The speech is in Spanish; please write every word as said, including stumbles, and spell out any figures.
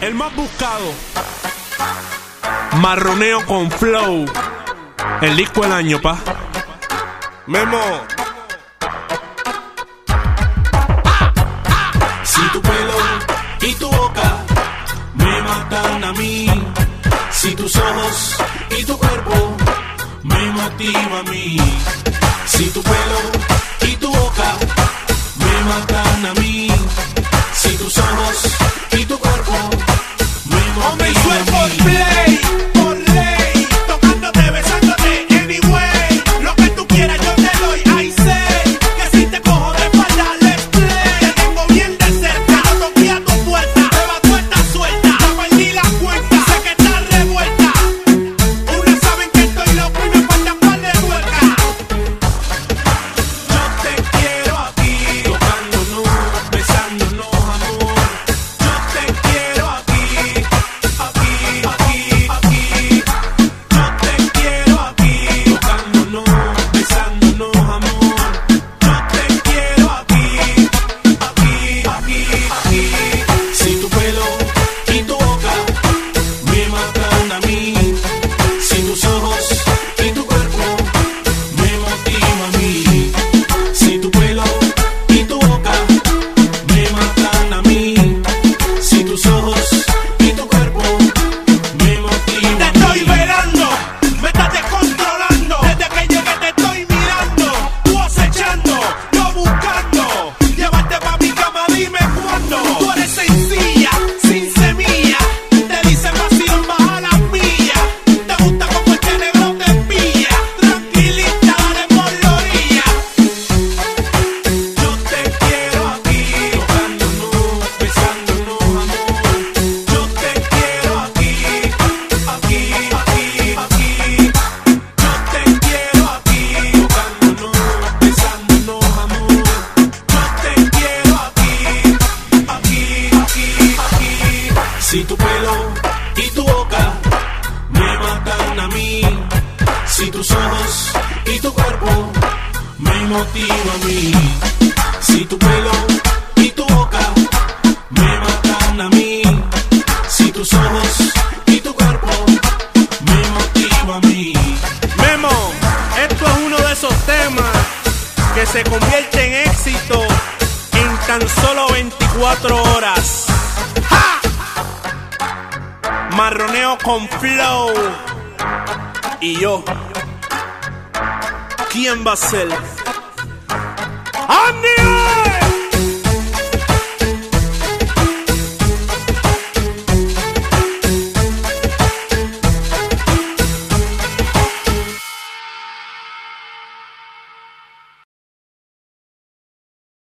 El más buscado, Marroneo con Flow. El disco del año, pa. Memo. Si tu pelo y tu boca me matan a mí, si tus ojos y tu cuerpo me motivan a mí, si tu pelo y tu boca me matan a mí, si tus ojos y tu cuerpo me motivan a mí. Play, por ley, tocándote, besándote, anyway. Lo que tú quieras yo te doy, I say. Que si te cojo de espalda, let's play. Te tengo bien de cerca, toqué a tu puerta. Te va puerta suelta, no perdí la cuenta. Sé que estás revuelta. Unas saben que estoy loco y me faltan par de tuerca. Yo te quiero aquí, tocándonos, besándonos, amor. Yo te quiero aquí, aquí, aquí, aquí. Yo te quiero aquí, tocándonos, besándonos, amor. Yo te quiero aquí, aquí, aquí, aquí. Si tu pelo y tu boca me matan a mí, si tus ojos y tu cuerpo me motivan a mí, si tu pelo y tu boca me matan a mí, si tus ojos y tu cuerpo me motivan Te a estoy mí. velando, me estás descontrolando. Desde que llegué te estoy mirando, tú acechando, yo buscando. Llevarte pa' mi cama, dime cuándo. Tú eres sencilla, sin semilla. Te dicen vacío, baja las millas. Te gusta como este negro te pilla. Tranquilita, dale por la orilla. Yo te quiero aquí, tocándonos, besándonos, amor. Yo te quiero aquí, aquí, aquí, aquí. Yo te quiero aquí, tocándonos, besándonos, amor. Yo te quiero aquí, aquí, aquí, aquí. Si tu pelo y tu boca me matan a mí, si tus ojos y tu cuerpo me motivan a mí, si tu pelo y tu boca me matan a mí, si tus ojos y tu cuerpo me motivan a mí. Memo, esto es uno de esos temas que se convierte en éxito en tan solo veinticuatro horas. ¡Ja! Marroneo con Flow. Y yo, ¿quién va a ser?